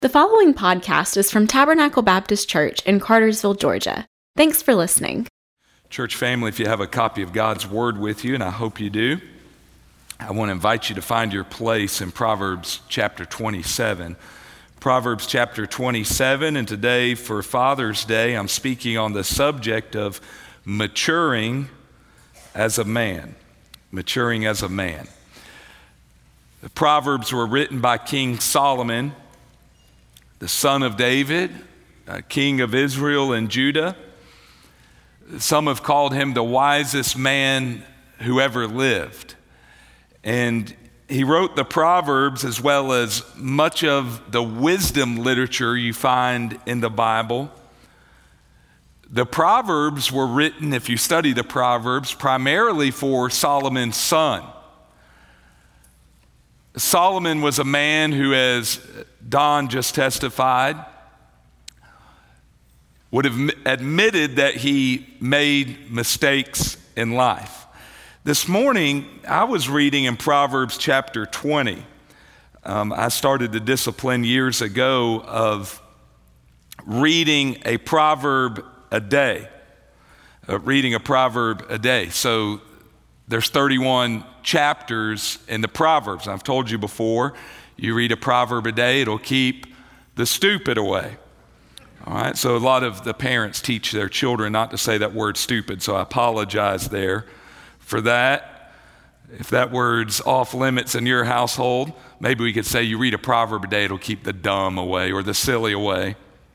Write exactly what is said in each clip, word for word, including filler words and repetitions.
The following podcast is from Tabernacle Baptist Church in Cartersville, Georgia. Thanks for listening. Church family, if you have a copy of God's Word with you, and I hope you do, I want to invite you to find your place in Proverbs chapter twenty-seven. Proverbs chapter twenty-seven, and today for Father's Day, I'm speaking on the subject of maturing as a man. Maturing as a man. The Proverbs were written by King Solomon, the son of David, uh, king of Israel and Judah. Some have called him the wisest man who ever lived. And he wrote the Proverbs as well as much of the wisdom literature you find in the Bible. The Proverbs were written, if you study the Proverbs, primarily for Solomon's son. Solomon was a man who, as Don just testified, would have admitted that he made mistakes in life. This morning, I was reading in Proverbs chapter twenty. Um, I started the discipline years ago of reading a proverb a day, uh, reading a proverb a day. So there's thirty-one chapters in the Proverbs. I've told you before, you read a proverb a day, it'll keep the stupid away. All right, so a lot of the parents teach their children not to say that word stupid, so I apologize there for that. If that word's off limits in your household, maybe we could say you read a proverb a day, it'll keep the dumb away or the silly away.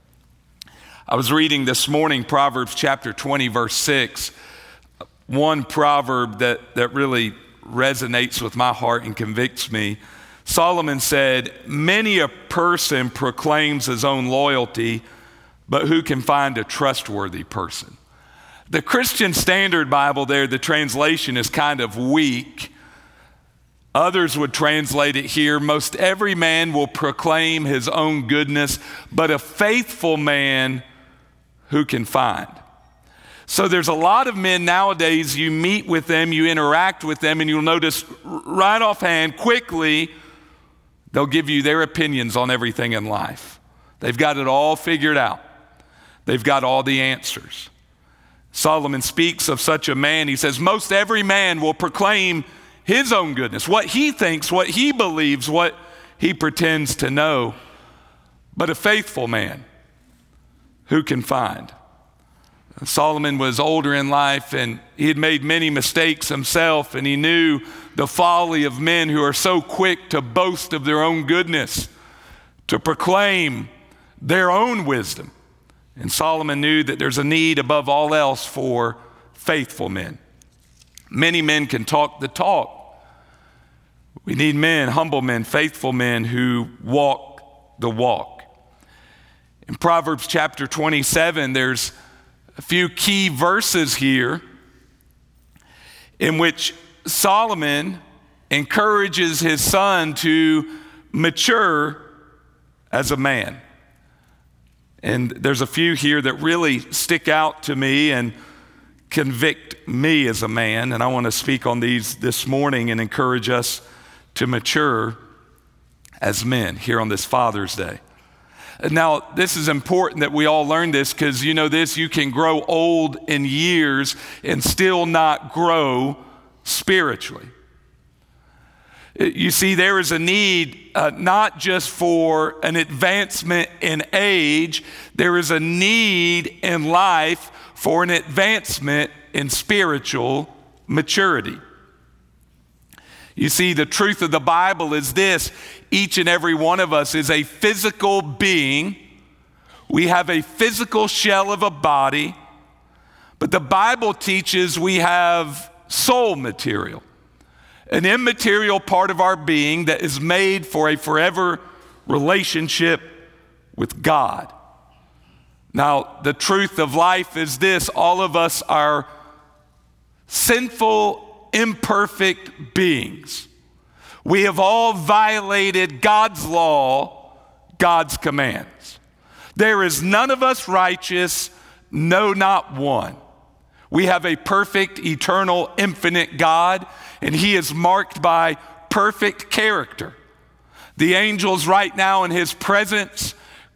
I was reading this morning Proverbs chapter twenty, verse six, one proverb that, that really resonates with my heart and convicts me. Solomon said, "Many a person proclaims his own loyalty, but who can find a trustworthy person?" The Christian Standard Bible there, the translation is kind of weak. Others would translate it here, "Most every man will proclaim his own goodness, but a faithful man who can find?" So there's a lot of men nowadays, you meet with them, you interact with them, and you'll notice right offhand, quickly, they'll give you their opinions on everything in life. They've got it all figured out. They've got all the answers. Solomon speaks of such a man. He says, most every man will proclaim his own goodness, what he thinks, what he believes, what he pretends to know. But a faithful man, who can find? Solomon was older in life, and he had made many mistakes himself, and he knew the folly of men who are so quick to boast of their own goodness, to proclaim their own wisdom. And Solomon knew that there's a need above all else for faithful men. Many men can talk the talk. We need men, humble men, faithful men who walk the walk. In Proverbs chapter twenty-seven, there's a few key verses here in which Solomon encourages his son to mature as a man. And there's a few here that really stick out to me and convict me as a man, and I want to speak on these this morning and encourage us to mature as men here on this Father's Day. Now, this is important that we all learn this, because you know this, you can grow old in years and still not grow spiritually. You see, there is a need uh, not just for an advancement in age, there is a need in life for an advancement in spiritual maturity. You see, the truth of the Bible is this: each and every one of us is a physical being. We have a physical shell of a body, but the Bible teaches we have soul material, an immaterial part of our being that is made for a forever relationship with God. Now, the truth of life is this: all of us are sinful, imperfect beings. We have all violated God's law, God's commands. There is none of us righteous, no, not one. We have a perfect, eternal, infinite God, and he is marked by perfect character. The angels right now in his presence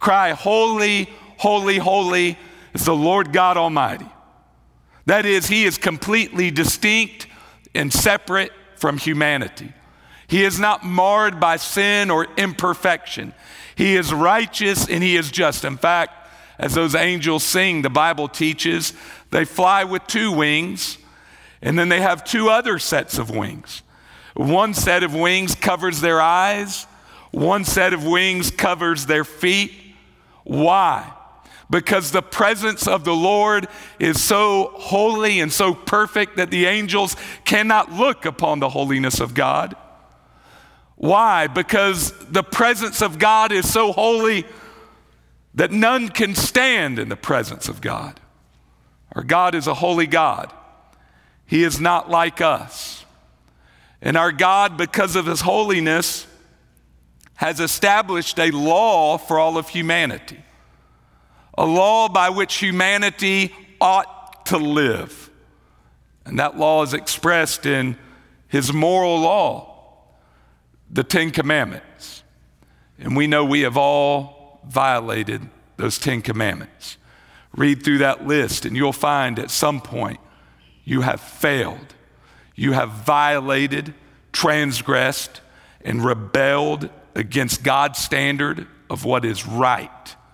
cry, holy, holy, holy is the Lord God Almighty. That is, he is completely distinct and separate from humanity. He is not marred by sin or imperfection. He is righteous and he is just. In fact, as those angels sing, the Bible teaches, they fly with two wings, and then they have two other sets of wings. One set of wings covers their eyes. One set of wings covers their feet. Why? Because the presence of the Lord is so holy and so perfect that the angels cannot look upon the holiness of God. Why? Because the presence of God is so holy that none can stand in the presence of God. Our God is a holy God. He is not like us. And our God, because of his holiness, has established a law for all of humanity. A law by which humanity ought to live. And that law is expressed in his moral law, the Ten Commandments. And we know we have all violated those Ten Commandments. Read through that list and you'll find at some point you have failed. You have violated, transgressed, and rebelled against God's standard of what is right.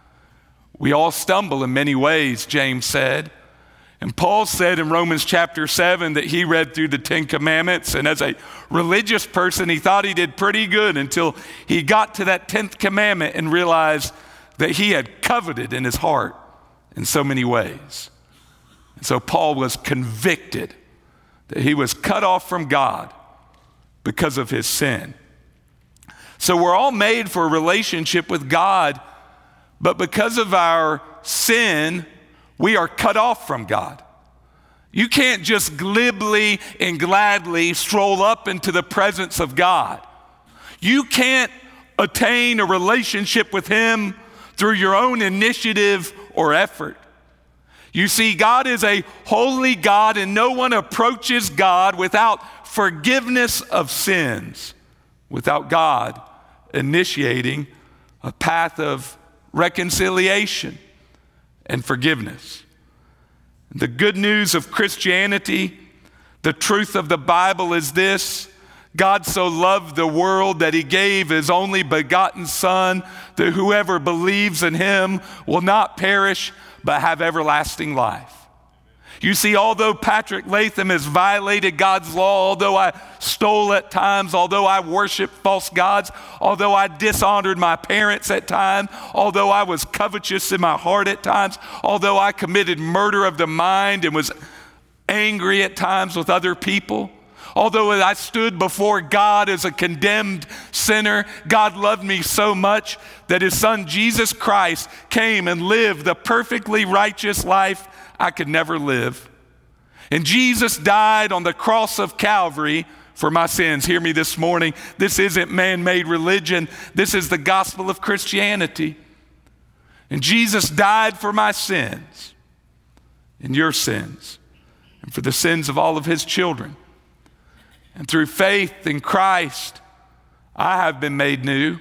We all stumble in many ways, James said. And Paul said in Romans chapter seven that he read through the Ten Commandments, and as a religious person, he thought he did pretty good until he got to that tenth commandment and realized that he had coveted in his heart in so many ways. And so Paul was convicted that he was cut off from God because of his sin. So we're all made for a relationship with God, but because of our sin, we are cut off from God. You can't just glibly and gladly stroll up into the presence of God. You can't attain a relationship with him through your own initiative or effort. You see, God is a holy God, and no one approaches God without forgiveness of sins, without God initiating a path of reconciliation and forgiveness. The good news of Christianity, the truth of the Bible is this: God so loved the world that he gave his only begotten Son, that whoever believes in him will not perish but have everlasting life. You see, although Patrick Latham has violated God's law, although I stole at times, although I worshiped false gods, although I dishonored my parents at times, although I was covetous in my heart at times, although I committed murder of the mind and was angry at times with other people, although I stood before God as a condemned sinner, God loved me so much that his Son Jesus Christ came and lived the perfectly righteous life I could never live. And Jesus died on the cross of Calvary for my sins. Hear me this morning. This isn't man-made religion. This is the gospel of Christianity. And Jesus died for my sins and your sins and for the sins of all of his children. And through faith in Christ, I have been made new.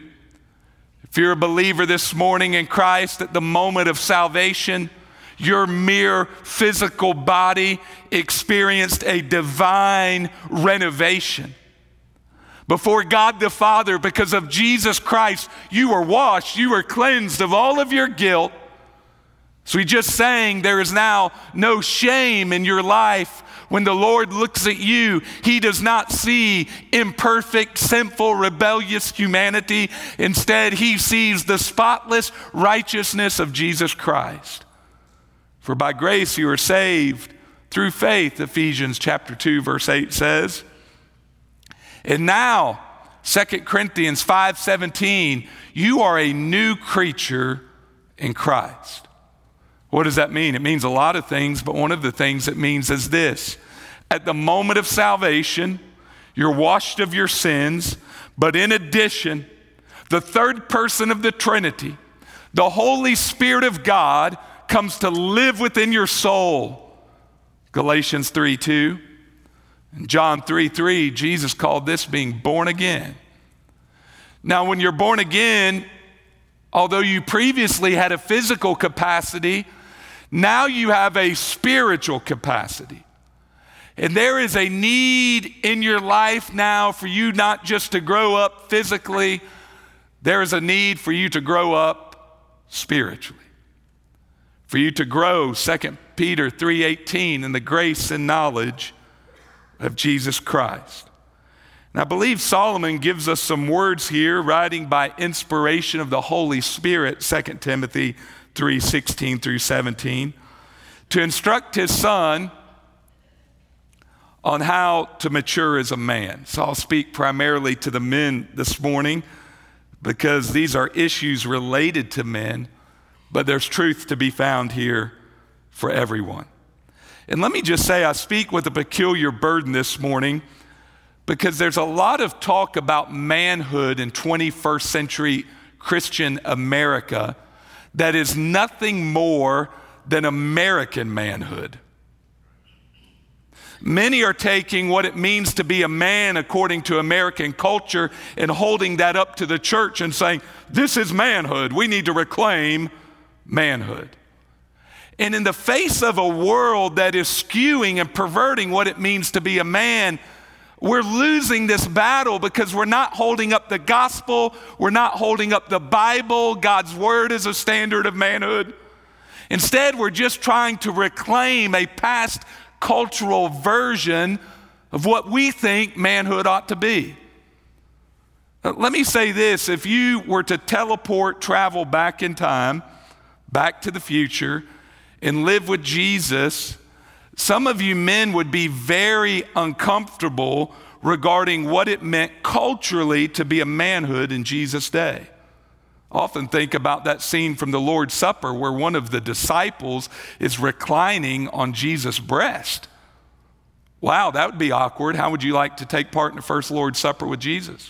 If you're a believer this morning in Christ, at the moment of salvation, your mere physical body experienced a divine renovation. Before God the Father, because of Jesus Christ, you were washed, you were cleansed of all of your guilt. So we just sang, there is now no shame in your life. When the Lord looks at you, he does not see imperfect, sinful, rebellious humanity. Instead, he sees the spotless righteousness of Jesus Christ. For by grace you are saved through faith, Ephesians chapter two, verse eight says. And now, Second Corinthians five seventeen, you are a new creature in Christ. What does that mean? It means a lot of things, but one of the things it means is this. At the moment of salvation, you're washed of your sins, but in addition, the third person of the Trinity, the Holy Spirit of God, comes to live within your soul. Galatians three two. And John three three, Jesus called this being born again. Now, when you're born again, Although you previously had a physical capacity, now you have a spiritual capacity. And there is a need in your life now for you not just to grow up physically, there is a need for you to grow up spiritually. For you to grow, Second Peter three eighteen, in the grace and knowledge of Jesus Christ. And I believe Solomon gives us some words here, writing by inspiration of the Holy Spirit, Second Timothy three sixteen through seventeen, to instruct his son on how to mature as a man. So I'll speak primarily to the men this morning because these are issues related to men, but there's truth to be found here for everyone. And let me just say, I speak with a peculiar burden this morning because there's a lot of talk about manhood in twenty-first century Christian America that is nothing more than American manhood. Many are taking what it means to be a man according to American culture and holding that up to the church and saying, this is manhood. We need to reclaim manhood. And in the face of a world that is skewing and perverting what it means to be a man, we're losing this battle because we're not holding up the gospel. We're not holding up the Bible, God's word, as a standard of manhood. Instead, we're just trying to reclaim a past cultural version of what we think manhood ought to be. Let me say this, if you were to teleport, travel back in time, back to the future, and live with Jesus, some of you men would be very uncomfortable regarding what it meant culturally to be a manhood in Jesus' day. I often think about that scene from the Lord's Supper where one of the disciples is reclining on Jesus' breast. Wow, that would be awkward. How would you like to take part in the first Lord's Supper with Jesus?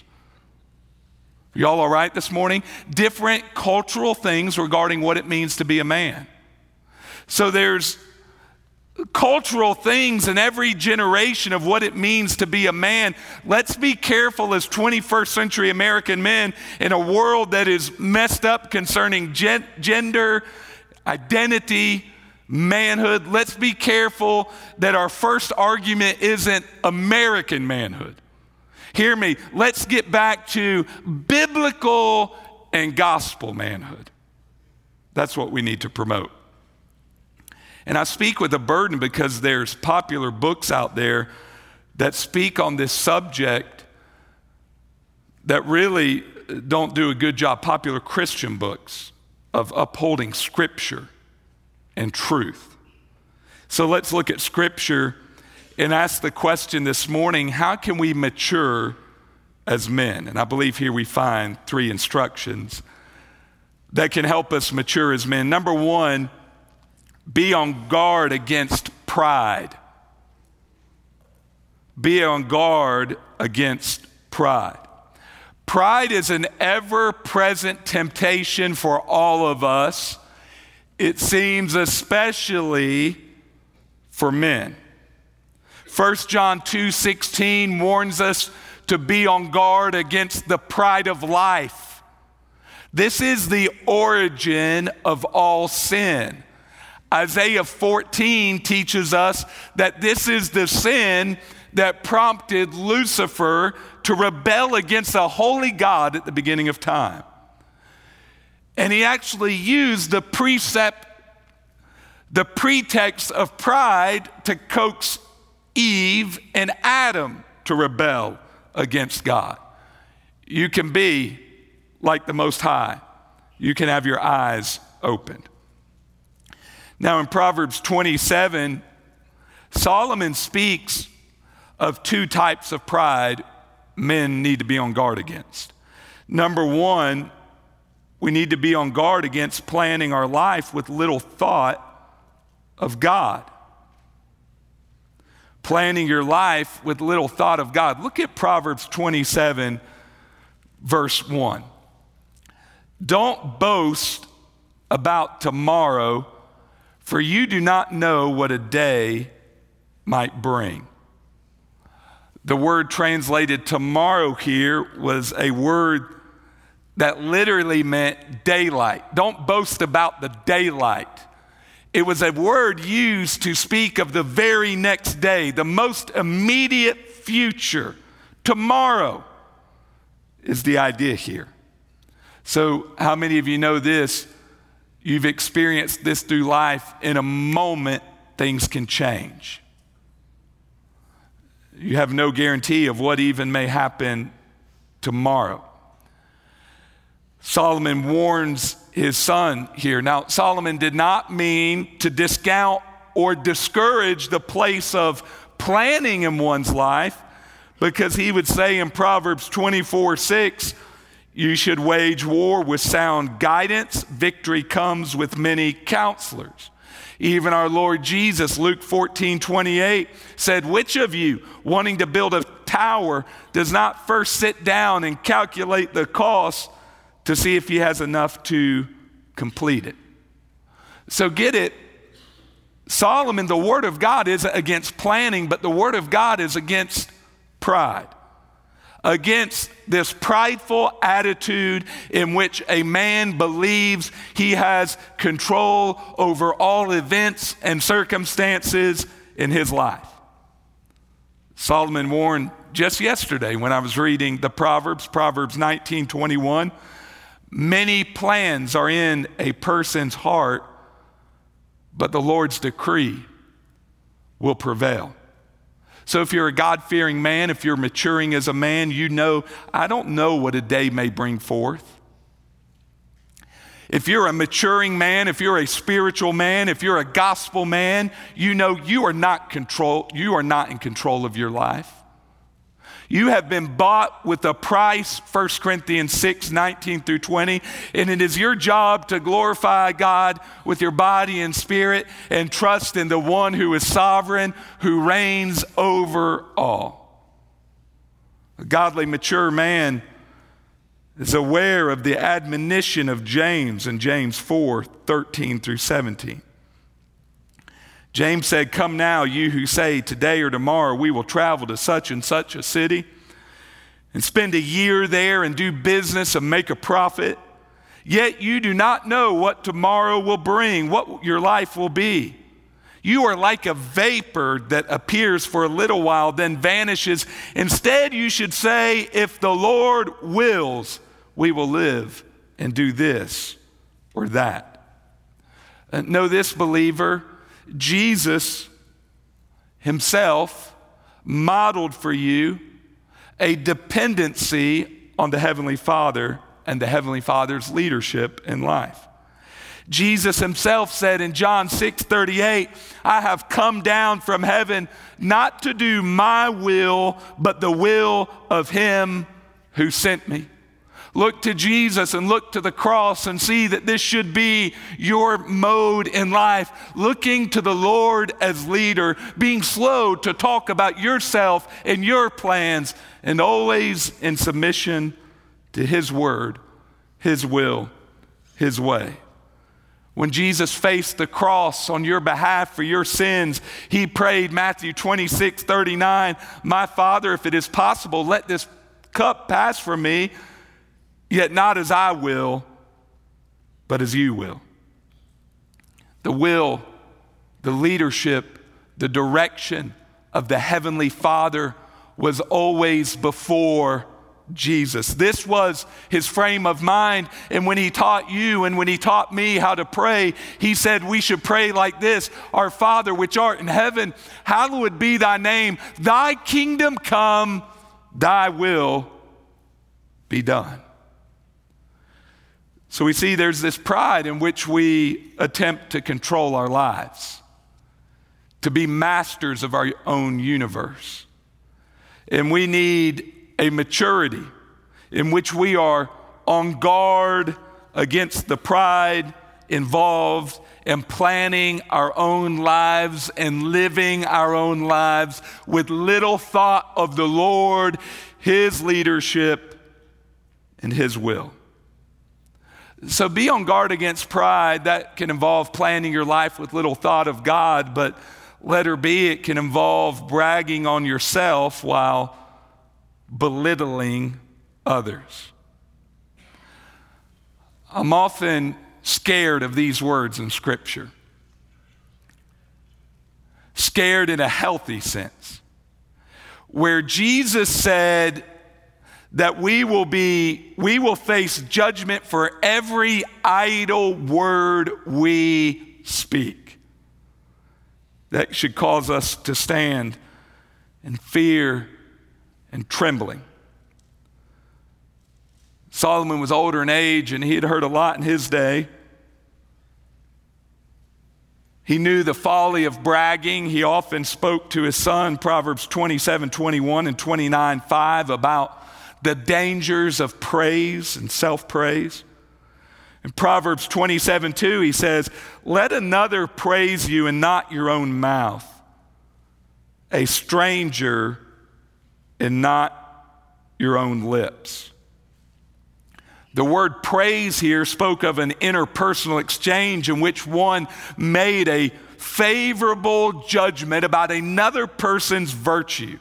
Y'all all right this morning? Different cultural things regarding what it means to be a man. So there's cultural things in every generation of what it means to be a man. Let's be careful as twenty-first century American men in a world that is messed up concerning gen- gender, identity, manhood. Let's be careful that our first argument isn't American manhood. Hear me. Let's get back to biblical and gospel manhood. That's what we need to promote. And I speak with a burden because there's popular books out there that speak on this subject that really don't do a good job, popular Christian books, of upholding Scripture and truth. So let's look at Scripture and ask the question this morning, how can we mature as men? And I believe here we find three instructions that can help us mature as men. Number one, be on guard against pride. Be on guard against pride. Pride is an ever-present temptation for all of us. It seems especially for men. First John two sixteen warns us to be on guard against the pride of life. This is the origin of all sin. Isaiah fourteen teaches us that this is the sin that prompted Lucifer to rebel against a holy God at the beginning of time. And he actually used the precept, the pretext of pride to coax Eve and Adam to rebel against God. You can be like the Most High. You can have your eyes opened. Now in Proverbs twenty-seven, Solomon speaks of two types of pride men need to be on guard against. Number one, we need to be on guard against planning our life with little thought of God. Planning your life with little thought of God. Look at Proverbs twenty-seven, verse one. Don't boast about tomorrow, for you do not know what a day might bring. The word translated tomorrow here was a word that literally meant daylight. Don't boast about the daylight. It was a word used to speak of the very next day, the most immediate future. Tomorrow is the idea here. So how many of you know this? You've experienced this through life. In a moment, things can change. You have no guarantee of what even may happen tomorrow. Solomon warns his son here. Now, Solomon did not mean to discount or discourage the place of planning in one's life, because he would say in Proverbs twenty-four six, you should wage war with sound guidance. Victory comes with many counselors. Even our Lord Jesus, Luke fourteen twenty-eight, said, which of you, wanting to build a tower, does not first sit down and calculate the cost to see if he has enough to complete it? So get it, Solomon, the word of God isn't against planning, but the word of God is against pride. Against this prideful attitude in which a man believes he has control over all events and circumstances in his life. Solomon warned just yesterday when I was reading the Proverbs, Proverbs nineteen twenty-one, many plans are in a person's heart, but the Lord's decree will prevail. So if you're a God-fearing man, if you're maturing as a man, you know, I don't know what a day may bring forth. If you're a maturing man, if you're a spiritual man, if you're a gospel man, you know you are not control, you are not in control of your life. You have been bought with a price, First Corinthians six nineteen through twenty, and it is your job to glorify God with your body and spirit and trust in the one who is sovereign, who reigns over all. A godly, mature man is aware of the admonition of James in James four thirteen through seventeen. James said, come now, you who say today or tomorrow we will travel to such and such a city and spend a year there and do business and make a profit. Yet you do not know what tomorrow will bring, what your life will be. You are like a vapor that appears for a little while, then vanishes. Instead, you should say, if the Lord wills, we will live and do this or that. Uh, know this, believer, Jesus himself modeled for you a dependency on the Heavenly Father and the Heavenly Father's leadership in life. Jesus himself said in John six thirty-eight, I have come down from heaven not to do my will, but the will of him who sent me. Look to Jesus and look to the cross and see that this should be your mode in life. Looking to the Lord as leader, being slow to talk about yourself and your plans, and always in submission to his word, his will, his way. When Jesus faced the cross on your behalf for your sins, he prayed Matthew twenty-six thirty-nine, my Father, if it is possible, let this cup pass from me. Yet not as I will, but as you will. The will, the leadership, the direction of the Heavenly Father was always before Jesus. This was his frame of mind. And when he taught you and when he taught me how to pray, he said we should pray like this: Our Father which art in heaven, hallowed be thy name. Thy kingdom come, thy will be done. So we see there's this pride in which we attempt to control our lives, to be masters of our own universe. And we need a maturity in which we are on guard against the pride involved in planning our own lives and living our own lives with little thought of the Lord, his leadership, and his will. So be on guard against pride. That can involve planning your life with little thought of God, but let her be, it can involve bragging on yourself while belittling others. I'm often scared of these words in Scripture. Scared in a healthy sense, where Jesus said that we will be, we will face judgment for every idle word we speak. That should cause us to stand in fear and trembling. Solomon was older in age, and he had heard a lot in his day. He knew the folly of bragging. He often spoke to his son, Proverbs twenty-seven, twenty-one and twenty-nine, five, about the dangers of praise and self-praise. In Proverbs twenty-seven, two, he says, let another praise you and not your own mouth, a stranger and not your own lips. The word praise here spoke of an interpersonal exchange in which one made a favorable judgment about another person's virtue,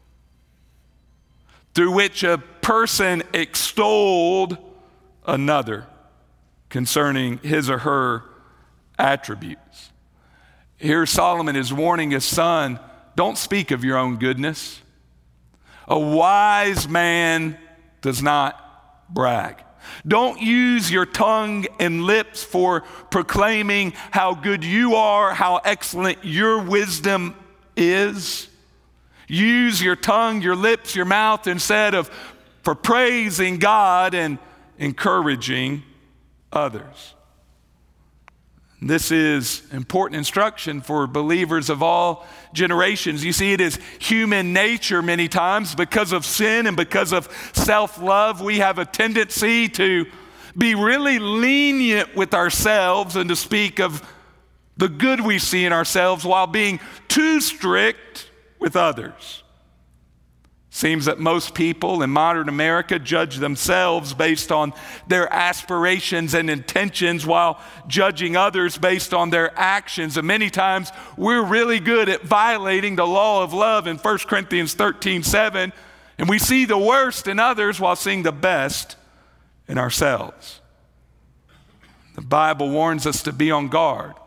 through which a person extolled another concerning his or her attributes. Here Solomon is warning his son, don't speak of your own goodness. A wise man does not brag. Don't use your tongue and lips for proclaiming how good you are, how excellent your wisdom is. Use your tongue, your lips, your mouth instead of for praising God and encouraging others. This is important instruction for believers of all generations. You see, it is human nature many times because of sin and because of self-love. We have a tendency to be really lenient with ourselves and to speak of the good we see in ourselves while being too strict with others. Seems that most people in modern America judge themselves based on their aspirations and intentions while judging others based on their actions. And many times we're really good at violating the law of love in First Corinthians thirteen, seven, and we see the worst in others while seeing the best in ourselves. The Bible warns us to be on guard.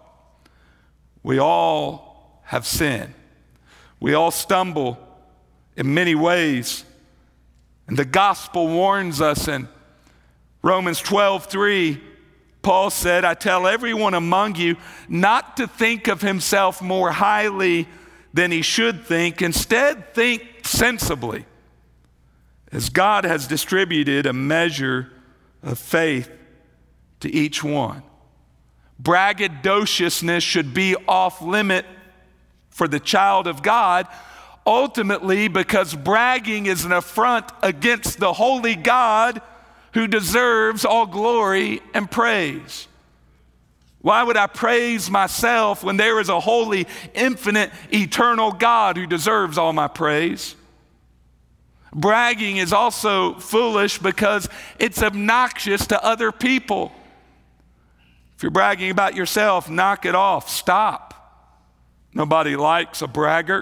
We all have sinned. We all stumble in many ways. And the gospel warns us in Romans twelve, three, Paul said, I tell everyone among you not to think of himself more highly than he should think. Instead, think sensibly, as God has distributed a measure of faith to each one. Braggadociousness should be off limit for the child of God, ultimately because bragging is an affront against the holy God who deserves all glory and praise. Why would I praise myself when there is a holy, infinite, eternal God who deserves all my praise? Bragging is also foolish because it's obnoxious to other people. If you're bragging about yourself, knock it off. Stop. Nobody likes a braggart.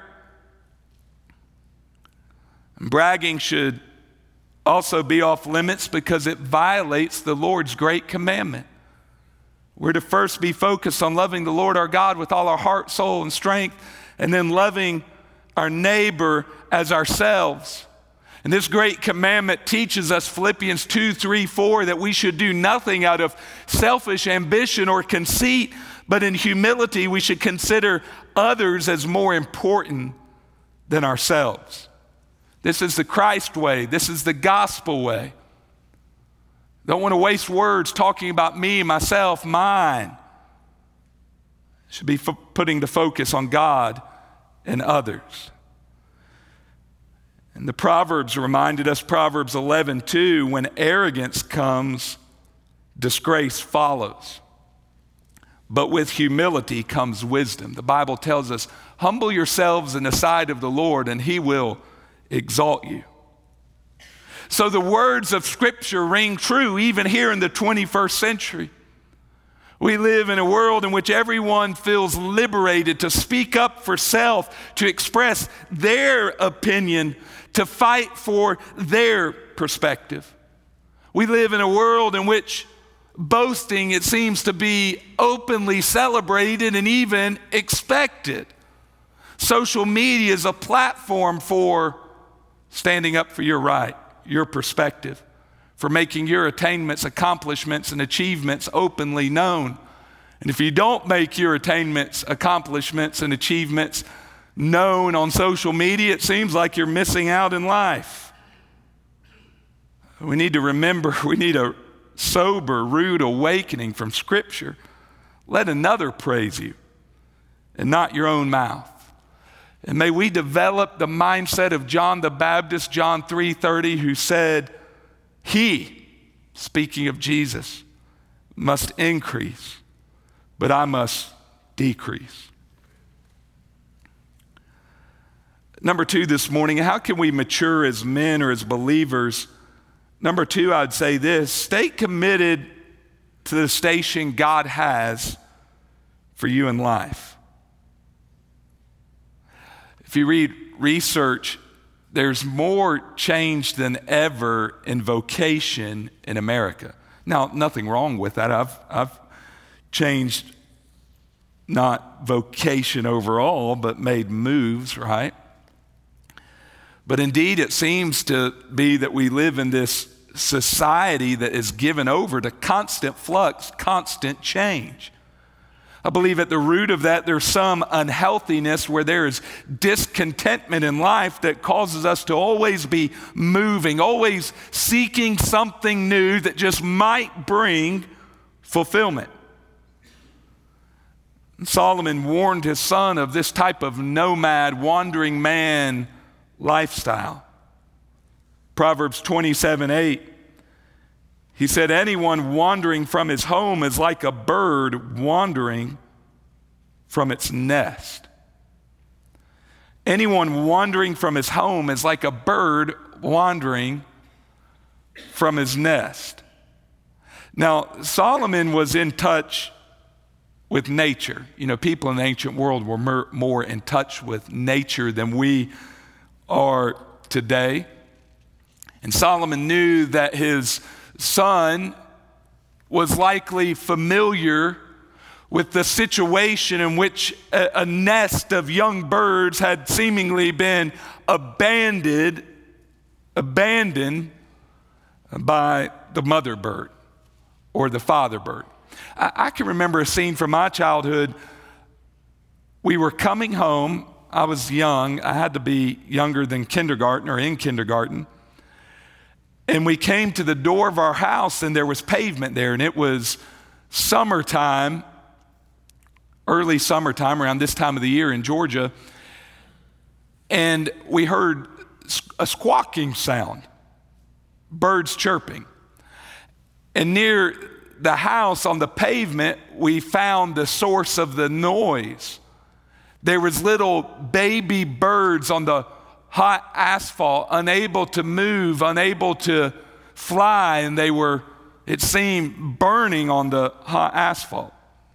And bragging should also be off limits because it violates the Lord's great commandment. We're to first be focused on loving the Lord our God with all our heart, soul, and strength, and then loving our neighbor as ourselves. And this great commandment teaches us, Philippians two, three, four, that we should do nothing out of selfish ambition or conceit, but in humility we should consider others as more important than ourselves. This is the Christ way. This is the gospel way. Don't want to waste words talking about me, myself, mine. Should be f- putting the focus on God and others. And the Proverbs reminded us, Proverbs eleven, two, when arrogance comes, disgrace follows. But with humility comes wisdom. The Bible tells us, humble yourselves in the sight of the Lord, and he will exalt you. So the words of Scripture ring true even here in the twenty-first century. We live in a world in which everyone feels liberated to speak up for self, to express their opinion, to fight for their perspective. We live in a world in which boasting, it seems to be openly celebrated and even expected. Social media is a platform for standing up for your right, your perspective, for making your attainments, accomplishments, and achievements openly known. And if you don't make your attainments, accomplishments, and achievements known on social media, it seems like you're missing out in life. We need to remember, we need a sober, rude awakening from Scripture. Let another praise you and not your own mouth. And may we develop the mindset of John the Baptist, John three thirty, who said, he, speaking of Jesus, must increase, but I must decrease. Number two this morning, how can we mature as men or as believers? Number two, I'd say this: stay committed to the station God has for you in life. If you read research, there's more change than ever in vocation in America. Now, nothing wrong with that. I've, I've changed not vocation overall, but made moves, right? But indeed, it seems to be that we live in this society that is given over to constant flux, constant change. I believe at the root of that, there's some unhealthiness where there is discontentment in life that causes us to always be moving, always seeking something new that just might bring fulfillment. And Solomon warned his son of this type of nomad, wandering man lifestyle. Proverbs twenty-seven eight, he said, anyone wandering from his home is like a bird wandering from its nest. Anyone wandering from his home is like a bird wandering from his nest. Now, Solomon was in touch with nature. You know, people in the ancient world were more, more in touch with nature than we are today. And Solomon knew that his son was likely familiar with the situation in which a, a nest of young birds had seemingly been abandoned, abandoned by the mother bird or the father bird. I, I can remember a scene from my childhood. We were coming home. I was young. I had to be younger than kindergarten or in kindergarten. And we came to the door of our house, and there was pavement there, and it was summertime, early summertime, around this time of the year in Georgia. And we heard a squawking sound, birds chirping. And near the house on the pavement, we found the source of the noise. There was little baby birds on the hot asphalt, unable to move, unable to fly, and they were, it seemed, burning on the hot asphalt.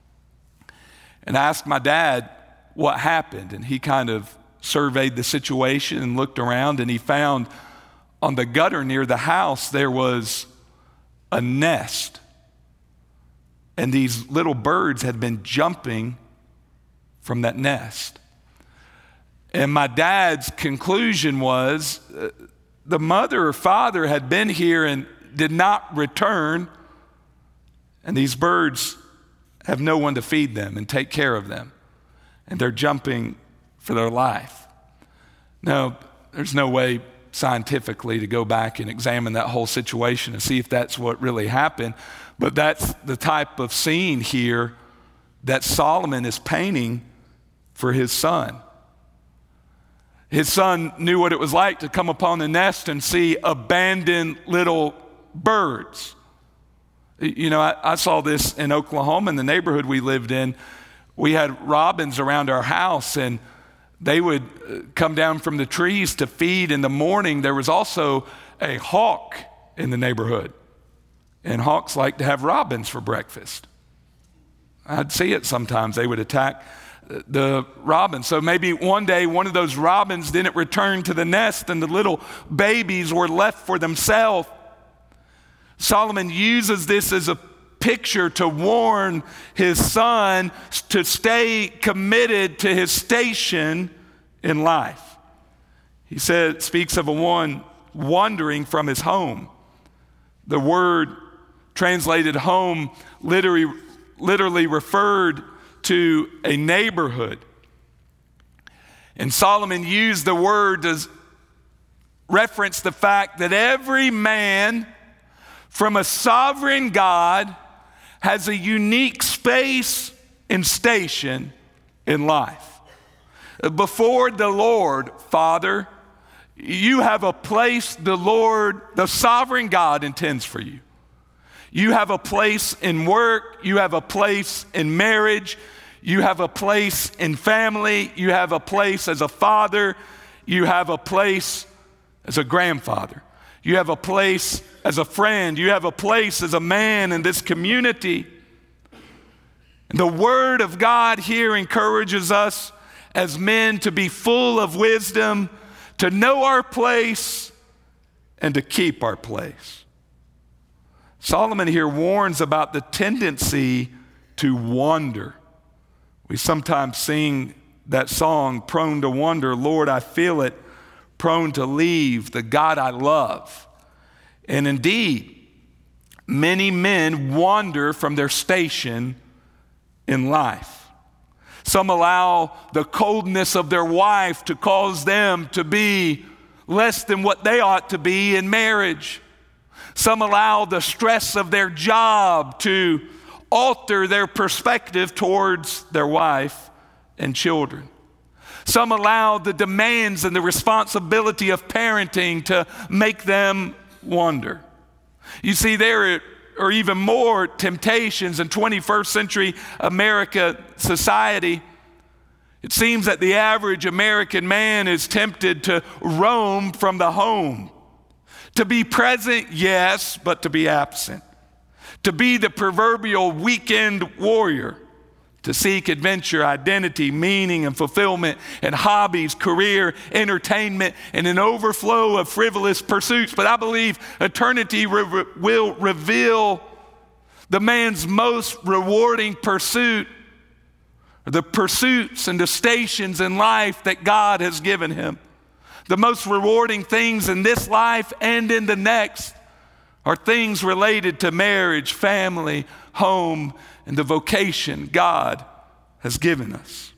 And I asked my dad what happened, and he kind of surveyed the situation and looked around, and he found on the gutter near the house there was a nest, and these little birds had been jumping from that nest. And my dad's conclusion was uh, the mother or father had been here and did not return, and these birds have no one to feed them and take care of them, and they're jumping for their life. Now, there's no way scientifically to go back and examine that whole situation and see if that's what really happened, but that's the type of scene here that Solomon is painting for his son. His son knew what it was like to come upon the nest and see abandoned little birds. You know, I, I saw this in Oklahoma, in the neighborhood we lived in. We had robins around our house, and they would come down from the trees to feed in the morning. There was also a hawk in the neighborhood, and hawks like to have robins for breakfast. I'd see it sometimes. They would attack the robins. So maybe one day one of those robins didn't return to the nest and the little babies were left for themselves. Solomon uses this as a picture to warn his son to stay committed to his station in life. He said, speaks of a one wandering from his home. The word translated home literally, literally referred to a neighborhood. And Solomon used the word to reference the fact that every man from a sovereign God has a unique space and station in life. Before the Lord, Father, you have a place the Lord, the sovereign God, intends for you. You have a place in work, you have a place in marriage, you have a place in family, you have a place as a father, you have a place as a grandfather, you have a place as a friend, you have a place as a man in this community. And the Word of God here encourages us as men to be full of wisdom, to know our place, and to keep our place. Solomon here warns about the tendency to wander. We sometimes sing that song, prone to wander, Lord, I feel it, prone to leave the God I love. And indeed, many men wander from their station in life. Some allow the coldness of their wife to cause them to be less than what they ought to be in marriage. Some allow the stress of their job to alter their perspective towards their wife and children. Some allow the demands and the responsibility of parenting to make them wander. You see, there are even more temptations in twenty-first century America society. It seems that the average American man is tempted to roam from the home. To be present, yes, but to be absent. To be the proverbial weekend warrior. To seek adventure, identity, meaning, and fulfillment, and hobbies, career, entertainment, and an overflow of frivolous pursuits. But I believe eternity re- will reveal the man's most rewarding pursuit, the pursuits and the stations in life that God has given him. The most rewarding things in this life and in the next are things related to marriage, family, home, and the vocation God has given us.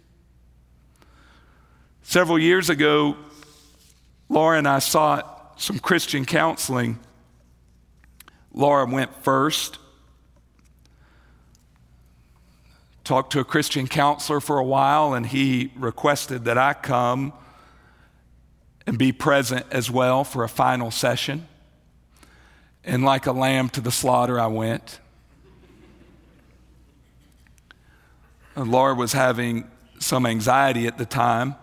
Several years ago, Laura and I sought some Christian counseling. Laura went first, talked to a Christian counselor for a while, and he requested that I come and be present as well for a final session. And like a lamb to the slaughter, I went. And Laura was having some anxiety at the time.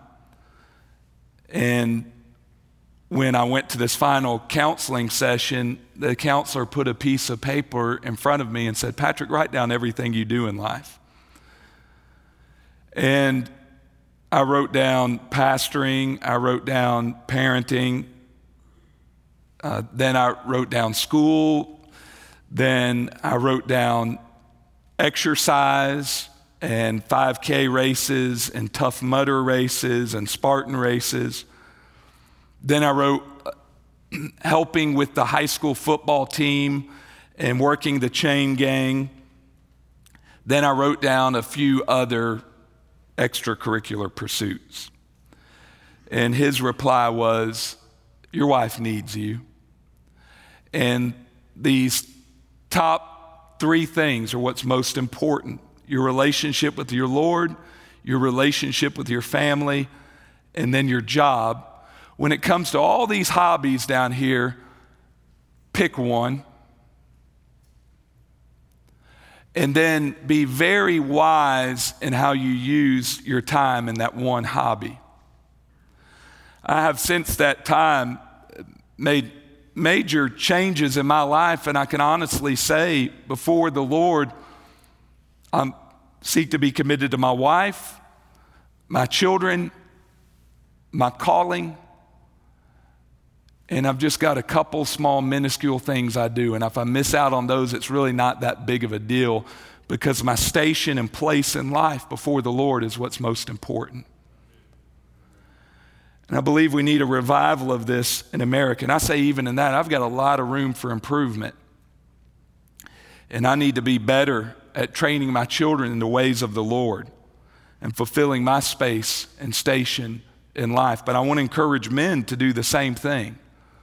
And when I went to this final counseling session, the counselor put a piece of paper in front of me and said, Patrick, write down everything you do in life. And I wrote down pastoring, I wrote down parenting, uh, then I wrote down school, then I wrote down exercise and five K races and Tough Mudder races and Spartan races. Then I wrote helping with the high school football team and working the chain gang. Then I wrote down a few other extracurricular pursuits. And his reply was, your wife needs you. And these top three things are what's most important. Your relationship with your Lord, your relationship with your family, and then your job. When it comes to all these hobbies down here, pick one. And then be very wise in how you use your time in that one hobby. I have since that time made major changes in my life, and I can honestly say before the Lord, I seek to be committed to my wife, my children, my calling, And I've just got a couple small minuscule things I do. And if I miss out on those, it's really not that big of a deal, because my station and place in life before the Lord is what's most important. And I believe we need a revival of this in America. And I say even in that, I've got a lot of room for improvement. And I need to be better at training my children in the ways of the Lord and fulfilling my space and station in life. But I want to encourage men to do the same thing.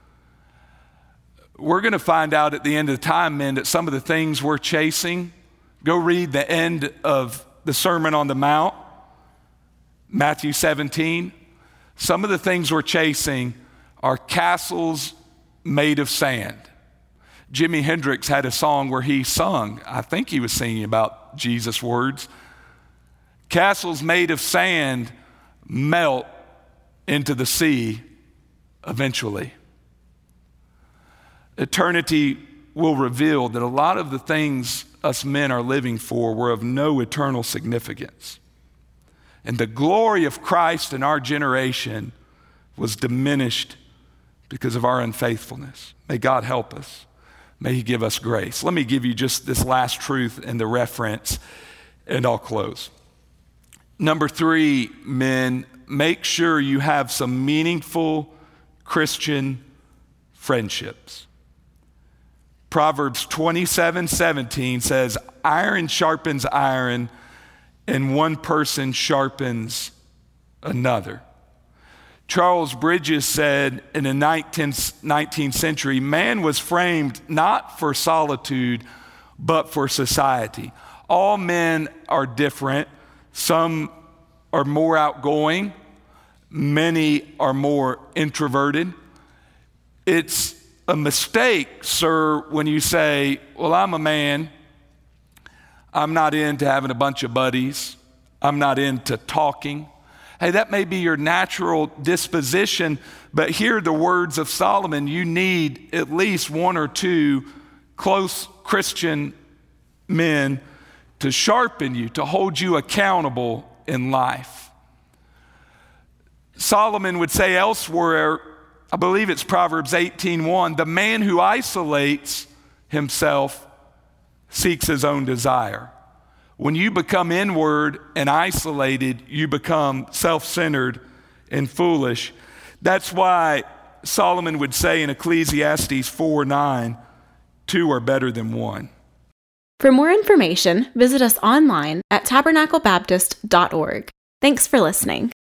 We're going to find out at the end of the time, men, that some of the things we're chasing, go read the end of the Sermon on the Mount, Matthew seventeen. Some of the things we're chasing are castles made of sand. Jimi Hendrix had a song where he sung, I think he was singing about Jesus' words. Castles made of sand melt into the sea eventually. Eternity will reveal that a lot of the things us men are living for were of no eternal significance. And the glory of Christ in our generation was diminished because of our unfaithfulness. May God help us. May He give us grace. Let me give you just this last truth and the reference, and I'll close. Number three, men, make sure you have some meaningful Christian friendships. Proverbs twenty-seven seventeen says, iron sharpens iron, and one person sharpens another. Charles Bridges said in the nineteenth century, man was framed not for solitude, but for society. All men are different. Some are more outgoing. Many are more introverted. It's a mistake, sir, when you say, well, I'm a man. I'm not into having a bunch of buddies. I'm not into talking. Hey, that may be your natural disposition, but hear the words of Solomon. You need at least one or two close Christian men to sharpen you, to hold you accountable in life. Solomon would say elsewhere, I believe it's Proverbs eighteen one, the man who isolates himself seeks his own desire. When you become inward and isolated, you become self-centered and foolish. That's why Solomon would say in Ecclesiastes four nine, two are better than one. For more information, visit us online at tabernacle baptist dot org. Thanks for listening.